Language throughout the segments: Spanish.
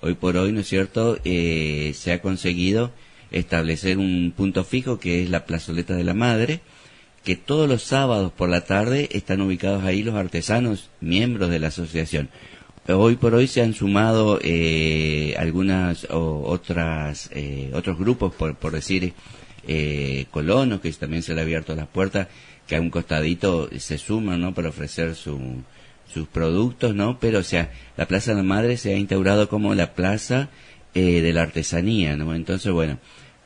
hoy por hoy, ¿no es cierto?, se ha conseguido establecer un punto fijo que es la plazoleta de la Madre, que todos los sábados por la tarde están ubicados ahí los artesanos, miembros de la asociación. Hoy por hoy se han sumado otros grupos, por decir, colonos, que también se le ha abierto las puertas, que a un costadito se suman, ¿no?, para ofrecer sus productos, ¿no? Pero, o sea, la Plaza de la Madre se ha instaurado como la plaza de la artesanía, ¿no? Entonces, bueno,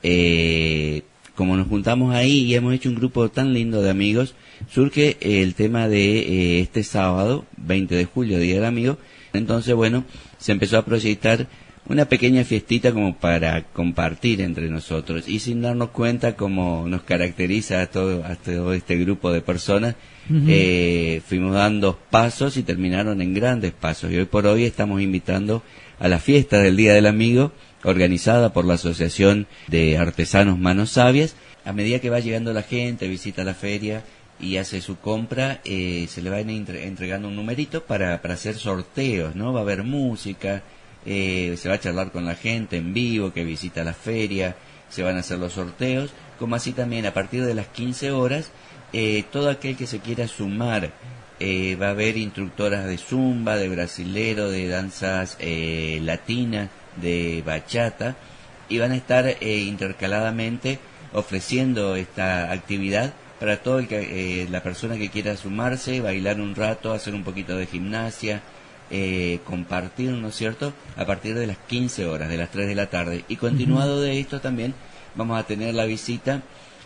como nos juntamos ahí y hemos hecho un grupo tan lindo de amigos, surge el tema de este sábado, 20 de julio, Día del Amigo. Entonces, bueno, se empezó a proyectar una pequeña fiestita como para compartir entre nosotros, y sin darnos cuenta, como nos caracteriza a todo este grupo de personas, fuimos dando pasos y terminaron en grandes pasos, y hoy por hoy estamos invitando a la fiesta del Día del Amigo, organizada por la Asociación de Artesanos Manos Sabias. A medida que va llegando la gente, visita la feria y hace su compra, se le va entregando un numerito para hacer sorteos, ¿no? Va a haber música, se va a charlar con la gente en vivo que visita la feria, se van a hacer los sorteos, como así también a partir de las 15 horas, todo aquel que se quiera sumar, va a haber instructoras de zumba, de brasilero, de danzas latinas, de bachata, y van a estar intercaladamente ofreciendo esta actividad para todo la persona que quiera sumarse, bailar un rato, hacer un poquito de gimnasia, compartir, ¿no es cierto?, a partir de las 15 horas, de las 3 de la tarde. Y continuado de esto también vamos a tener la visita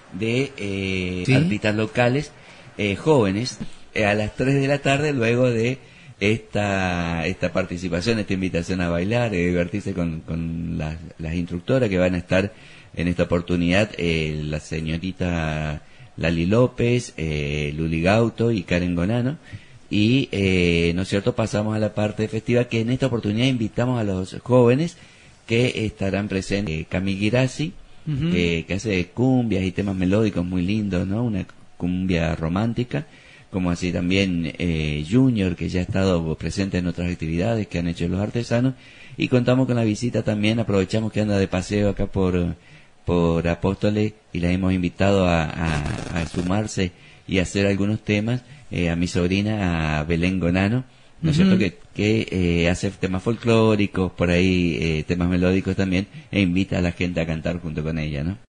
de artistas locales, jóvenes, a las 3 de la tarde, luego de esta participación, esta invitación a bailar, divertirse con las instructoras que van a estar en esta oportunidad, la señorita Lali López, Luli Gauto y Karen Gonano. Y, ¿no es cierto?, pasamos a la parte festiva, que en esta oportunidad invitamos a los jóvenes que estarán presentes. Cami Girassi, que hace cumbias y temas melódicos muy lindos, ¿no?, una cumbia romántica, como así también Junior, que ya ha estado presente en otras actividades que han hecho los artesanos, y contamos con la visita también, aprovechamos que anda de paseo acá por Apóstoles, y la hemos invitado a sumarse y hacer algunos temas, a mi sobrina, a Belén Gonano, ¿no es cierto?, que hace temas folclóricos, por ahí temas melódicos también, e invita a la gente a cantar junto con ella, ¿no?